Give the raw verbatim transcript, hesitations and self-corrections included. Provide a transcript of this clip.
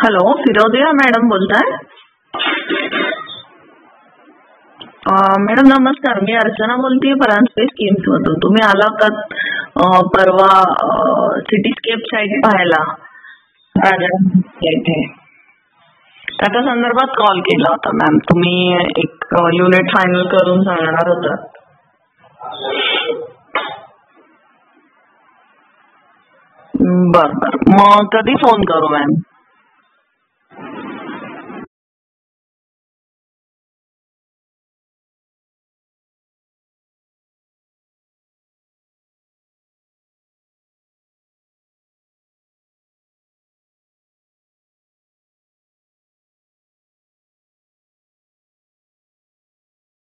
Hello, Firodia madam बोलताय? अं, madam नमस्कार, मी अर्चना बोलतेय परांजपे स्कीम्स मधून. तुम्ही आला होतात अं, परवा सिटीस्केप साईट पाहायला राजा इथे. त्याच्या संदर्भात कॉल केला होता मॅम. तुम्ही एक युनिट फायनल करून सांगणार होतात. बर बर, मग कधी फोन करू मॅम?